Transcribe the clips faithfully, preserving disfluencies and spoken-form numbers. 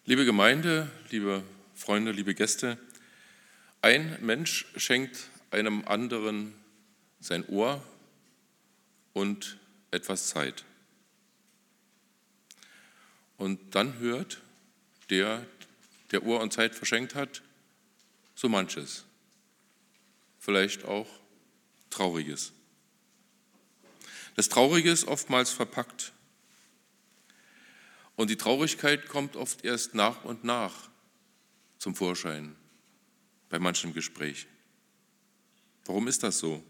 Liebe Gemeinde, liebe Freunde, liebe Gäste, ein Mensch schenkt einem anderen sein Ohr und etwas Zeit. Und dann hört der, der Ohr und Zeit verschenkt hat, so manches, vielleicht auch Trauriges. Das Traurige ist oftmals verpackt. Und die Traurigkeit kommt oft erst nach und nach zum Vorschein bei manchem Gespräch. Warum ist das so?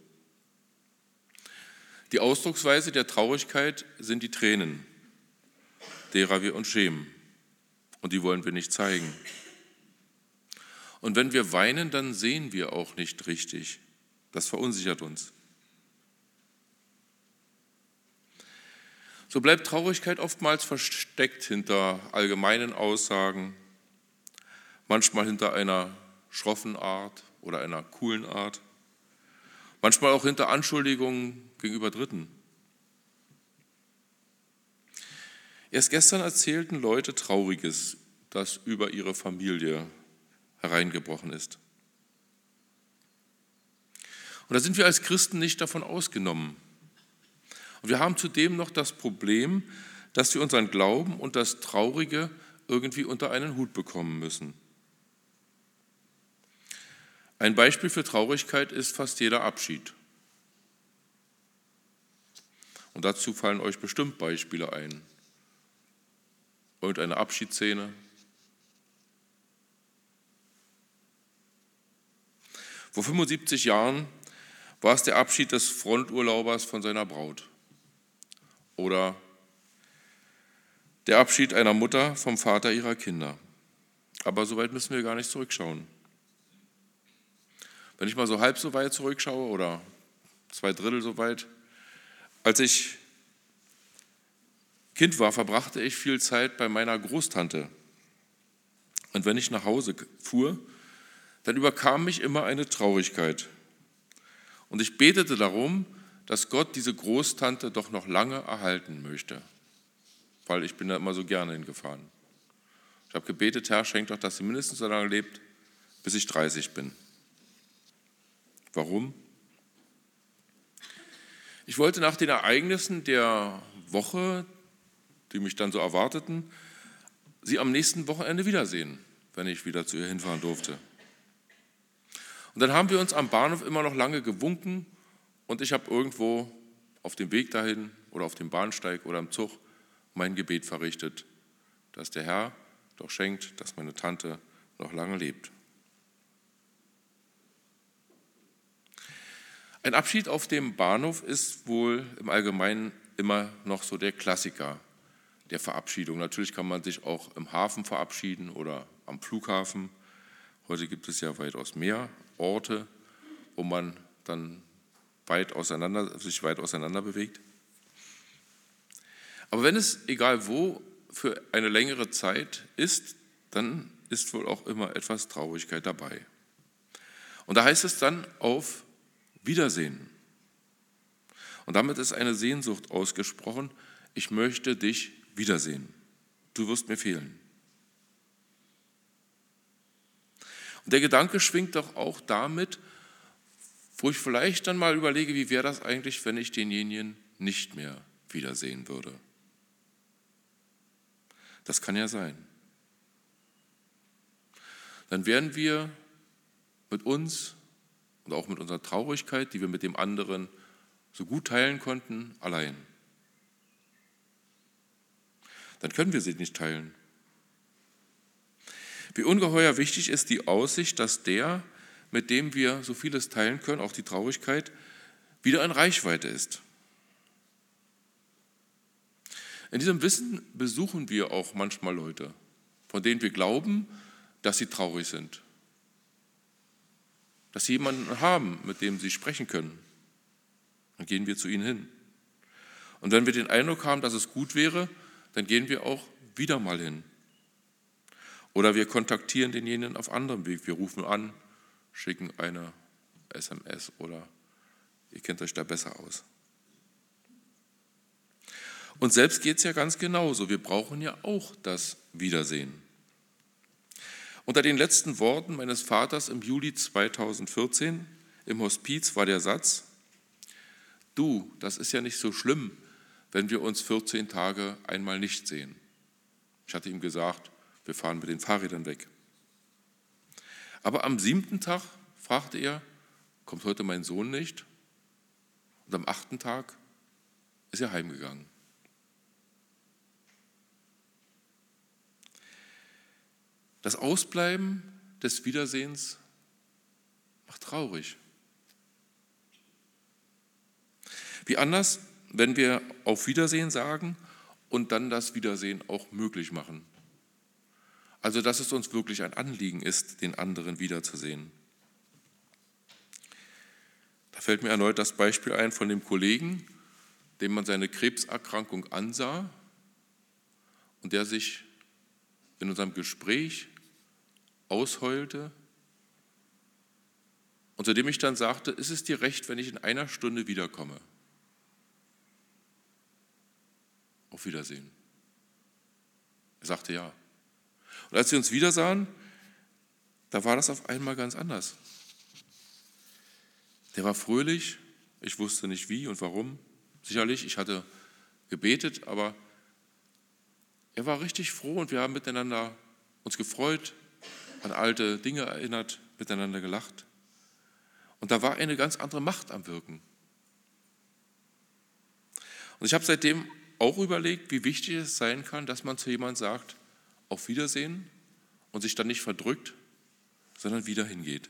Die Ausdrucksweise der Traurigkeit sind die Tränen, derer wir uns schämen. Und die wollen wir nicht zeigen. Und wenn wir weinen, dann sehen wir auch nicht richtig. Das verunsichert uns. So bleibt Traurigkeit oftmals versteckt hinter allgemeinen Aussagen, manchmal hinter einer schroffen Art oder einer coolen Art, manchmal auch hinter Anschuldigungen gegenüber Dritten. Erst gestern erzählten Leute Trauriges, das über ihre Familie hereingebrochen ist. Und da sind wir als Christen nicht davon ausgenommen. Und wir haben zudem noch das Problem, dass wir unseren Glauben und das Traurige irgendwie unter einen Hut bekommen müssen. Ein Beispiel für Traurigkeit ist fast jeder Abschied. Und dazu fallen euch bestimmt Beispiele ein. Irgendeine Abschiedsszene. Vor fünfundsiebzig Jahren war es der Abschied des Fronturlaubers von seiner Braut. Oder der Abschied einer Mutter vom Vater ihrer Kinder. Aber so weit müssen wir gar nicht zurückschauen. Wenn ich mal so halb so weit zurückschaue oder zwei Drittel so weit, als ich Kind war, verbrachte ich viel Zeit bei meiner Großtante. Und wenn ich nach Hause fuhr, dann überkam mich immer eine Traurigkeit. Und ich betete darum, dass Gott diese Großtante doch noch lange erhalten möchte, weil ich bin da immer so gerne hingefahren. Ich habe gebetet, Herr, schenk doch, dass sie mindestens so lange lebt, bis ich dreißig bin. Warum? Ich wollte nach den Ereignissen der Woche, die mich dann so erwarteten, sie am nächsten Wochenende wiedersehen, wenn ich wieder zu ihr hinfahren durfte. Und dann haben wir uns am Bahnhof immer noch lange gewunken und ich habe irgendwo auf dem Weg dahin oder auf dem Bahnsteig oder im Zug mein Gebet verrichtet, dass der Herr doch schenkt, dass meine Tante noch lange lebt. Ein Abschied auf dem Bahnhof ist wohl im Allgemeinen immer noch so der Klassiker der Verabschiedung. Natürlich kann man sich auch im Hafen verabschieden oder am Flughafen. Heute gibt es ja weitaus mehr Orte, wo man dann weit auseinander, sich weit auseinander bewegt. Aber wenn es, egal wo, für eine längere Zeit ist, dann ist wohl auch immer etwas Traurigkeit dabei. Und da heißt es dann auf Wiedersehen. Und damit ist eine Sehnsucht ausgesprochen, ich möchte dich wiedersehen. Du wirst mir fehlen. Und der Gedanke schwingt doch auch damit, wo ich vielleicht dann mal überlege, wie wäre das eigentlich, wenn ich denjenigen nicht mehr wiedersehen würde. Das kann ja sein. Dann wären wir mit uns und auch mit unserer Traurigkeit, die wir mit dem anderen so gut teilen konnten, allein. Dann können wir sie nicht teilen. Wie ungeheuer wichtig ist die Aussicht, dass der, mit dem wir so vieles teilen können, auch die Traurigkeit, wieder in Reichweite ist. In diesem Wissen besuchen wir auch manchmal Leute, von denen wir glauben, dass sie traurig sind. Dass sie jemanden haben, mit dem sie sprechen können. Dann gehen wir zu ihnen hin. Und wenn wir den Eindruck haben, dass es gut wäre, dann gehen wir auch wieder mal hin. Oder wir kontaktieren denjenigen auf anderem Weg. Wir rufen an, schicken eine S M S oder ihr kennt euch da besser aus. Und selbst geht es ja ganz genauso. Wir brauchen ja auch das Wiedersehen. Unter den letzten Worten meines Vaters im Juli zweitausendvierzehn im Hospiz war der Satz: Du, das ist ja nicht so schlimm, wenn wir uns vierzehn Tage einmal nicht sehen. Ich hatte ihm gesagt, wir fahren mit den Fahrrädern weg. Aber am siebten Tag fragte er, kommt heute mein Sohn nicht? Und am achten Tag ist er heimgegangen. Das Ausbleiben des Wiedersehens macht traurig. Wie anders, wenn wir auf Wiedersehen sagen und dann das Wiedersehen auch möglich machen. Also, dass es uns wirklich ein Anliegen ist, den anderen wiederzusehen. Da fällt mir erneut das Beispiel ein von dem Kollegen, dem man seine Krebserkrankung ansah und der sich in unserem Gespräch ausheulte und zu dem ich dann sagte, ist es dir recht, wenn ich in einer Stunde wiederkomme? Auf Wiedersehen. Er sagte ja. Und als wir uns wiedersahen, da war das auf einmal ganz anders. Der war fröhlich, ich wusste nicht wie und warum. Sicherlich, ich hatte gebetet, aber er war richtig froh und wir haben miteinander uns gefreut, an alte Dinge erinnert, miteinander gelacht. Und da war eine ganz andere Macht am Wirken. Und ich habe seitdem auch überlegt, wie wichtig es sein kann, dass man zu jemandem sagt, auf Wiedersehen und sich dann nicht verdrückt, sondern wieder hingeht.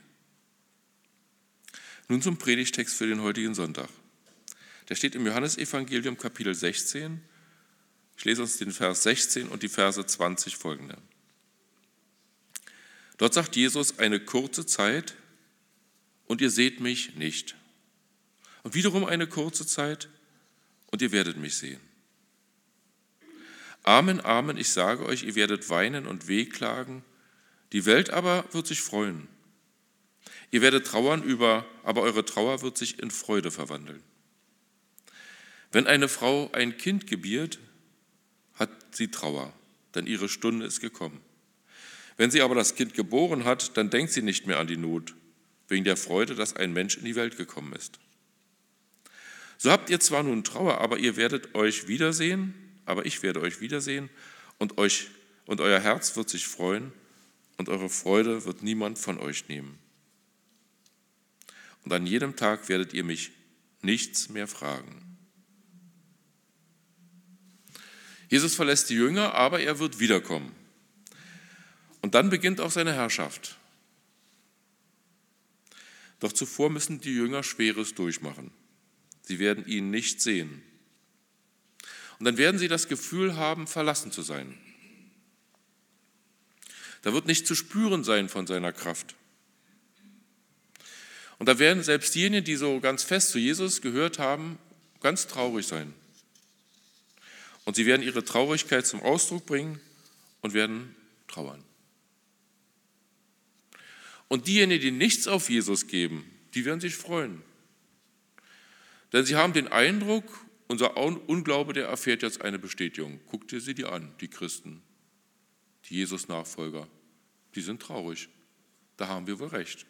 Nun zum Predigtext für den heutigen Sonntag. Der steht im Johannesevangelium Kapitel sechzehn. Ich lese uns den Vers sechzehn und die Verse zwanzig folgende. Dort sagt Jesus, eine kurze Zeit und ihr seht mich nicht. Und wiederum eine kurze Zeit und ihr werdet mich sehen. Amen, Amen, ich sage euch, ihr werdet weinen und wehklagen, die Welt aber wird sich freuen. Ihr werdet trauern über, aber eure Trauer wird sich in Freude verwandeln. Wenn eine Frau ein Kind gebiert, hat sie Trauer, denn ihre Stunde ist gekommen. Wenn sie aber das Kind geboren hat, dann denkt sie nicht mehr an die Not, wegen der Freude, dass ein Mensch in die Welt gekommen ist. So habt ihr zwar nun Trauer, aber ihr werdet euch wiedersehen, aber ich werde euch wiedersehen und euch und euer Herz wird sich freuen und eure Freude wird niemand von euch nehmen. Und an jedem Tag werdet ihr mich nichts mehr fragen. Jesus verlässt die Jünger, aber er wird wiederkommen. Und dann beginnt auch seine Herrschaft. Doch zuvor müssen die Jünger Schweres durchmachen. Sie werden ihn nicht sehen. Und dann werden sie das Gefühl haben, verlassen zu sein. Da wird nicht zu spüren sein von seiner Kraft. Und da werden selbst diejenigen, die so ganz fest zu Jesus gehört haben, ganz traurig sein. Und sie werden ihre Traurigkeit zum Ausdruck bringen und werden trauern. Und diejenigen, die nichts auf Jesus geben, die werden sich freuen. Denn sie haben den Eindruck, unser Unglaube, der erfährt jetzt eine Bestätigung. Guck dir sie die an, die Christen, die Jesus-Nachfolger. Die sind traurig. Da haben wir wohl recht.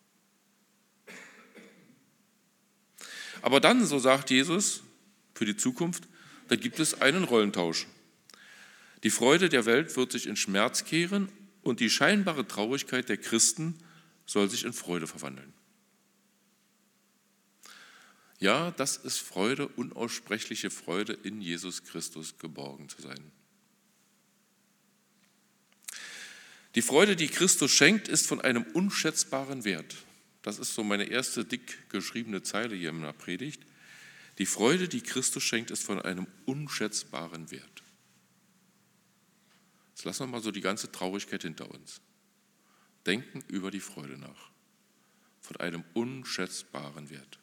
Aber dann, so sagt Jesus, für die Zukunft, da gibt es einen Rollentausch. Die Freude der Welt wird sich in Schmerz kehren und die scheinbare Traurigkeit der Christen soll sich in Freude verwandeln. Ja, das ist Freude, unaussprechliche Freude, in Jesus Christus geborgen zu sein. Die Freude, die Christus schenkt, ist von einem unschätzbaren Wert. Das ist so meine erste dick geschriebene Zeile hier in der Predigt. Die Freude, die Christus schenkt, ist von einem unschätzbaren Wert. Jetzt lassen wir mal so die ganze Traurigkeit hinter uns. Denken über die Freude nach. Von einem unschätzbaren Wert.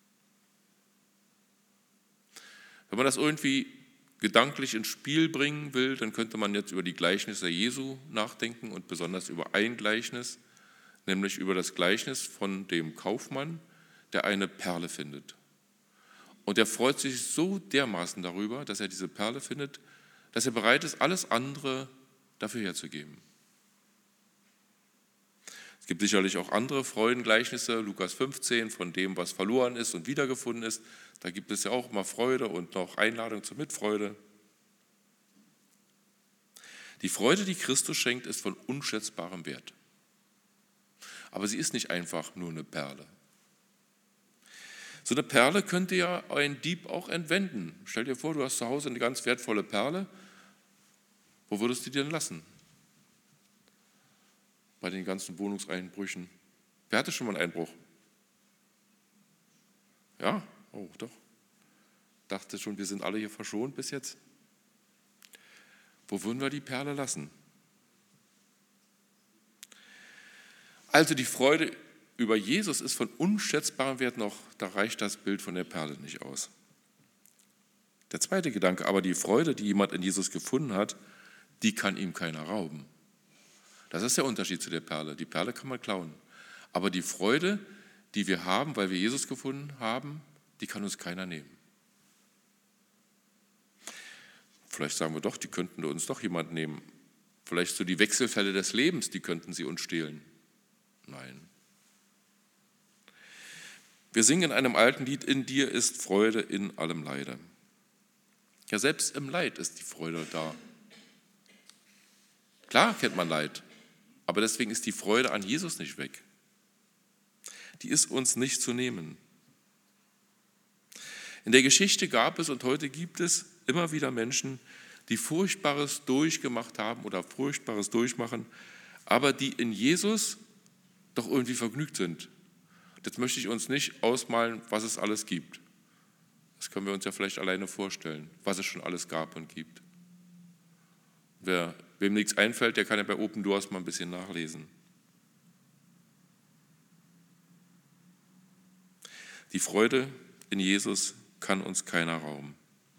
Wenn man das irgendwie gedanklich ins Spiel bringen will, dann könnte man jetzt über die Gleichnisse Jesu nachdenken und besonders über ein Gleichnis, nämlich über das Gleichnis von dem Kaufmann, der eine Perle findet. Und er freut sich so dermaßen darüber, dass er diese Perle findet, dass er bereit ist, alles andere dafür herzugeben. Es gibt sicherlich auch andere Freudengleichnisse, Lukas fünfzehn, von dem, was verloren ist und wiedergefunden ist. Da gibt es ja auch immer Freude und noch Einladung zur Mitfreude. Die Freude, die Christus schenkt, ist von unschätzbarem Wert. Aber sie ist nicht einfach nur eine Perle. So eine Perle könnte ja ein Dieb auch entwenden. Stell dir vor, du hast zu Hause eine ganz wertvolle Perle. Wo würdest du die denn lassen? Bei den ganzen Wohnungseinbrüchen. Wer hatte schon mal einen Einbruch? Ja? Oh, doch. Dachte schon, wir sind alle hier verschont bis jetzt. Wo würden wir die Perle lassen? Also die Freude über Jesus ist von unschätzbarem Wert noch, da reicht das Bild von der Perle nicht aus. Der zweite Gedanke, aber die Freude, die jemand in Jesus gefunden hat, die kann ihm keiner rauben. Das ist der Unterschied zu der Perle. Die Perle kann man klauen. Aber die Freude, die wir haben, weil wir Jesus gefunden haben, die kann uns keiner nehmen. Vielleicht sagen wir doch, die könnten uns doch jemand nehmen. Vielleicht so die Wechselfälle des Lebens, die könnten sie uns stehlen. Nein. Wir singen in einem alten Lied, in dir ist Freude in allem Leide. Ja, selbst im Leid ist die Freude da. Klar kennt man Leid, aber deswegen ist die Freude an Jesus nicht weg. Die ist uns nicht zu nehmen. In der Geschichte gab es und heute gibt es immer wieder Menschen, die Furchtbares durchgemacht haben oder Furchtbares durchmachen, aber die in Jesus doch irgendwie vergnügt sind. Jetzt möchte ich uns nicht ausmalen, was es alles gibt. Das können wir uns ja vielleicht alleine vorstellen, was es schon alles gab und gibt. Wer, wem nichts einfällt, der kann ja bei Open Doors mal ein bisschen nachlesen. Die Freude in Jesus kann uns keiner rauben.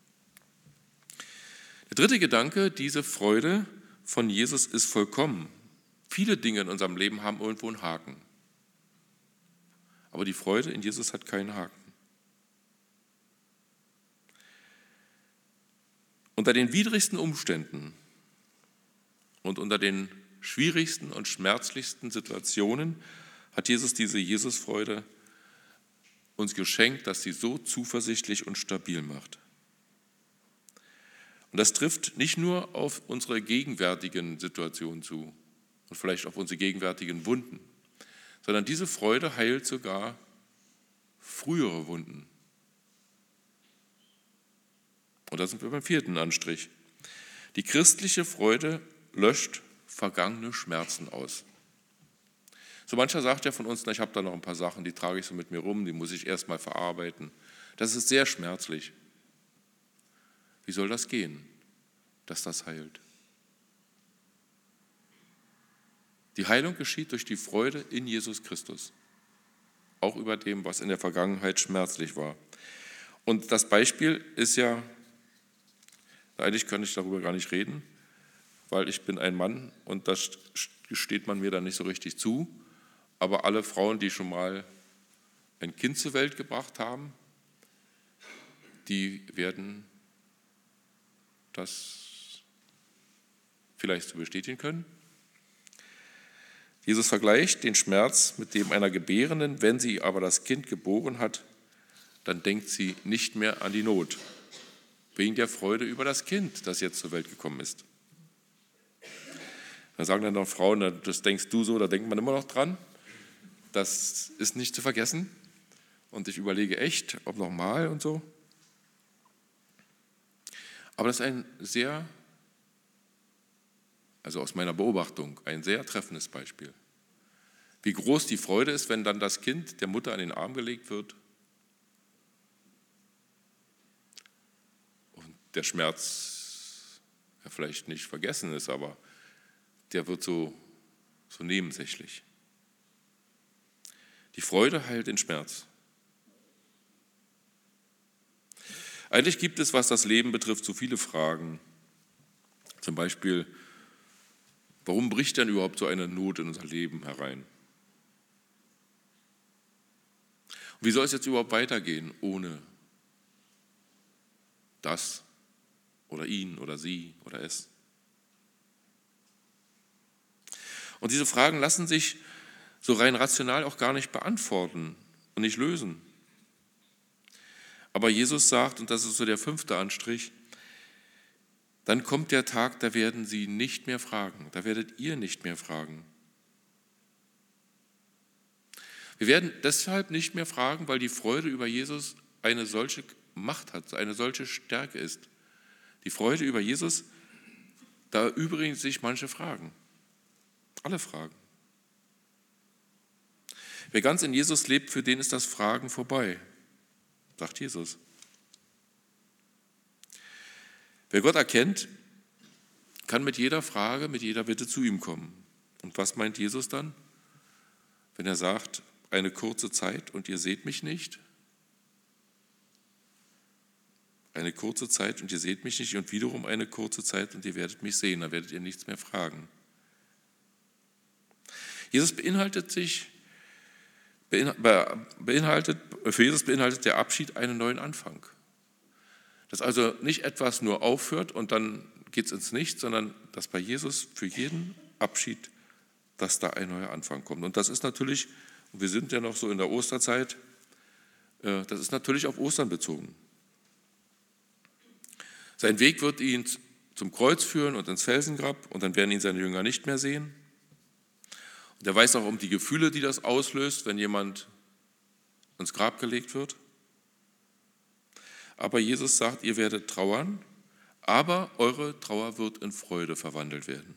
Der dritte Gedanke, diese Freude von Jesus ist vollkommen. Viele Dinge in unserem Leben haben irgendwo einen Haken. Aber die Freude in Jesus hat keinen Haken. Unter den widrigsten Umständen und unter den schwierigsten und schmerzlichsten Situationen hat Jesus diese Jesusfreude uns geschenkt, dass sie so zuversichtlich und stabil macht. Und das trifft nicht nur auf unsere gegenwärtigen Situationen zu und vielleicht auf unsere gegenwärtigen Wunden, sondern diese Freude heilt sogar frühere Wunden. Und da sind wir beim vierten Anstrich. Die christliche Freude löscht vergangene Schmerzen aus. So mancher sagt ja von uns, na, ich habe da noch ein paar Sachen, die trage ich so mit mir rum, die muss ich erst mal verarbeiten. Das ist sehr schmerzlich. Wie soll das gehen, dass das heilt? Die Heilung geschieht durch die Freude in Jesus Christus, auch über dem, was in der Vergangenheit schmerzlich war. Und das Beispiel ist ja, eigentlich kann ich darüber gar nicht reden, weil ich bin ein Mann und das steht man mir dann nicht so richtig zu. Aber alle Frauen, die schon mal ein Kind zur Welt gebracht haben, die werden das vielleicht so bestätigen können. Jesus vergleicht den Schmerz mit dem einer Gebärenden. Wenn sie aber das Kind geboren hat, dann denkt sie nicht mehr an die Not, wegen der Freude über das Kind, das jetzt zur Welt gekommen ist. Dann sagen dann noch Frauen, das denkst du so, da denkt man immer noch dran. Das ist nicht zu vergessen. Und ich überlege echt, ob nochmal und so. Aber das ist ein sehr, also aus meiner Beobachtung, ein sehr treffendes Beispiel. Wie groß die Freude ist, wenn dann das Kind der Mutter an den Arm gelegt wird und der Schmerz ja vielleicht nicht vergessen ist, aber der wird so, so nebensächlich. Die Freude heilt den Schmerz. Eigentlich gibt es, was das Leben betrifft, so viele Fragen. Zum Beispiel, warum bricht denn überhaupt so eine Not in unser Leben herein? Und wie soll es jetzt überhaupt weitergehen ohne das oder ihn oder sie oder es? Und diese Fragen lassen sich so rein rational auch gar nicht beantworten und nicht lösen. Aber Jesus sagt, und das ist so der fünfte Anstrich, dann kommt der Tag, da werden sie nicht mehr fragen, da werdet ihr nicht mehr fragen. Wir werden deshalb nicht mehr fragen, weil die Freude über Jesus eine solche Macht hat, eine solche Stärke ist. Die Freude über Jesus, da erübrigen sich manche Fragen, alle Fragen. Wer ganz in Jesus lebt, für den ist das Fragen vorbei, sagt Jesus. Wer Gott erkennt, kann mit jeder Frage, mit jeder Bitte zu ihm kommen. Und was meint Jesus dann, wenn er sagt, eine kurze Zeit und ihr seht mich nicht? Eine kurze Zeit und ihr seht mich nicht und wiederum eine kurze Zeit und ihr werdet mich sehen, dann werdet ihr nichts mehr fragen. Jesus beinhaltet sich, beinhaltet, für Jesus beinhaltet der Abschied einen neuen Anfang. Dass also nicht etwas nur aufhört und dann geht es ins Nichts, sondern dass bei Jesus für jeden Abschied, dass da ein neuer Anfang kommt. Und das ist natürlich, wir sind ja noch so in der Osterzeit, das ist natürlich auf Ostern bezogen. Sein Weg wird ihn zum Kreuz führen und ins Felsengrab und dann werden ihn seine Jünger nicht mehr sehen. Und er weiß auch um die Gefühle, die das auslöst, wenn jemand ins Grab gelegt wird. Aber Jesus sagt, ihr werdet trauern, aber eure Trauer wird in Freude verwandelt werden.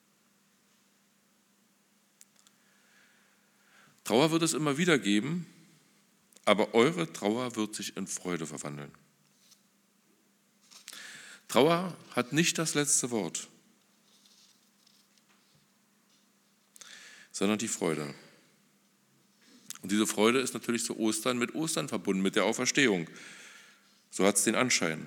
Trauer wird es immer wieder geben, aber eure Trauer wird sich in Freude verwandeln. Trauer hat nicht das letzte Wort, sondern die Freude. Und diese Freude ist natürlich zu Ostern mit Ostern verbunden, mit der Auferstehung. So hat es den Anschein.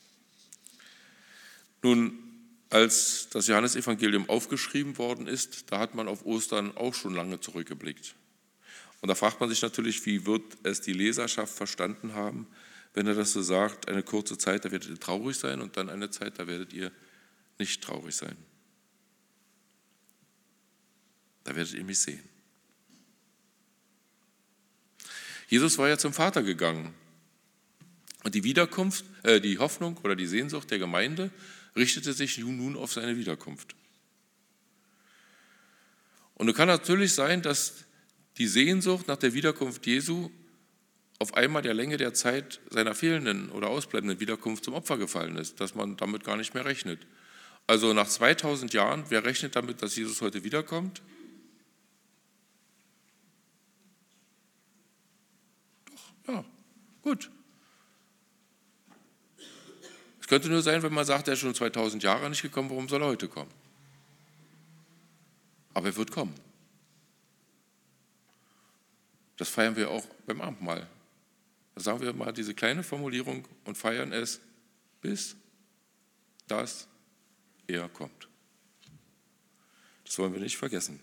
Nun, als das Johannesevangelium aufgeschrieben worden ist, da hat man auf Ostern auch schon lange zurückgeblickt. Und da fragt man sich natürlich, wie wird es die Leserschaft verstanden haben, wenn er das so sagt, eine kurze Zeit, da werdet ihr traurig sein und dann eine Zeit, da werdet ihr nicht traurig sein. Da werdet ihr mich sehen. Jesus war ja zum Vater gegangen. Und die Wiederkunft, äh, die Hoffnung oder die Sehnsucht der Gemeinde richtete sich nun auf seine Wiederkunft. Und es kann natürlich sein, dass die Sehnsucht nach der Wiederkunft Jesu auf einmal der Länge der Zeit seiner fehlenden oder ausbleibenden Wiederkunft zum Opfer gefallen ist, dass man damit gar nicht mehr rechnet. Also nach zweitausend Jahren, wer rechnet damit, dass Jesus heute wiederkommt? Doch, ja, gut. Es könnte nur sein, wenn man sagt, er ist schon zweitausend Jahre nicht gekommen, warum soll er heute kommen? Aber er wird kommen. Das feiern wir auch beim Abendmahl. Da sagen wir mal diese kleine Formulierung und feiern es, bis dass er kommt. Das wollen wir nicht vergessen.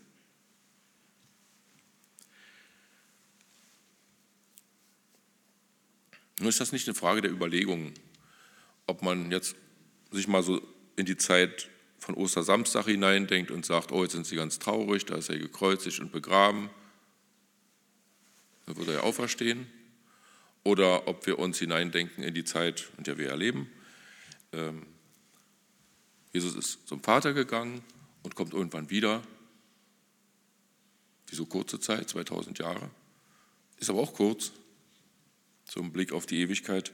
Nun ist das nicht eine Frage der Überlegung, ob man jetzt sich mal so in die Zeit von Ostersamstag hineindenkt und sagt, oh, jetzt sind sie ganz traurig, da ist er gekreuzigt und begraben, dann wird er ja auferstehen. Oder ob wir uns hineindenken in die Zeit, in der wir erleben. Ähm, Jesus ist zum Vater gegangen und kommt irgendwann wieder. Wieso kurze Zeit, zweitausend Jahre? Ist aber auch kurz, zum Blick auf die Ewigkeit.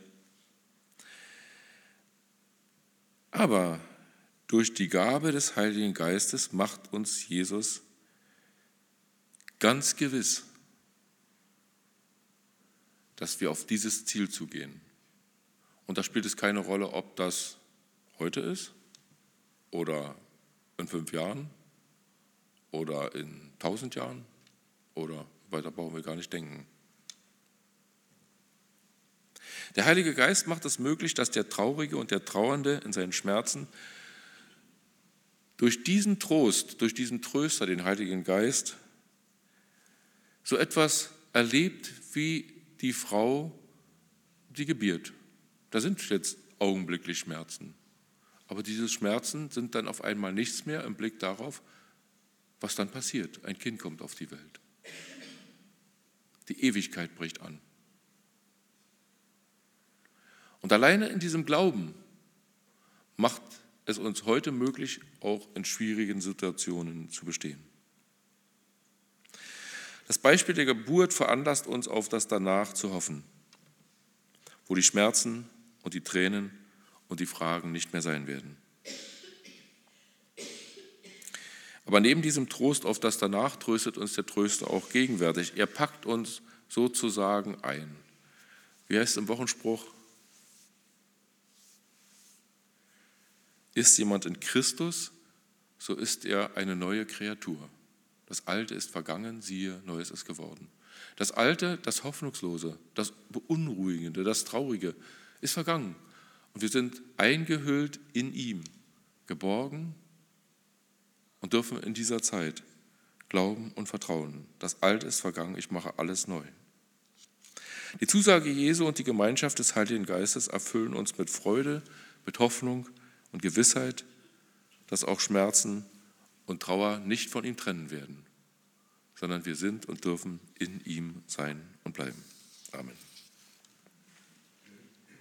Aber durch die Gabe des Heiligen Geistes macht uns Jesus ganz gewiss, dass wir auf dieses Ziel zugehen. Und da spielt es keine Rolle, ob das heute ist oder in fünf Jahren oder in tausend Jahren oder weiter brauchen wir gar nicht denken. Der Heilige Geist macht es möglich, dass der Traurige und der Trauernde in seinen Schmerzen durch diesen Trost, durch diesen Tröster, den Heiligen Geist, so etwas erlebt wie die Frau, die gebiert. Da sind jetzt augenblicklich Schmerzen. Aber diese Schmerzen sind dann auf einmal nichts mehr im Blick darauf, was dann passiert. Ein Kind kommt auf die Welt. Die Ewigkeit bricht an. Und alleine in diesem Glauben macht es uns heute möglich, auch in schwierigen Situationen zu bestehen. Das Beispiel der Geburt veranlasst uns, auf das Danach zu hoffen, wo die Schmerzen und die Tränen und die Fragen nicht mehr sein werden. Aber neben diesem Trost auf das Danach tröstet uns der Tröster auch gegenwärtig. Er packt uns sozusagen ein. Wie heißt es im Wochenspruch? Ist jemand in Christus, so ist er eine neue Kreatur. Das Alte ist vergangen, siehe, Neues ist geworden. Das Alte, das Hoffnungslose, das Beunruhigende, das Traurige ist vergangen. Und wir sind eingehüllt in ihm, geborgen und dürfen in dieser Zeit glauben und vertrauen. Das Alte ist vergangen, ich mache alles neu. Die Zusage Jesu und die Gemeinschaft des Heiligen Geistes erfüllen uns mit Freude, mit Hoffnung und Gewissheit, dass auch Schmerzen und Trauer nicht von ihm trennen werden, sondern wir sind und dürfen in ihm sein und bleiben. Amen.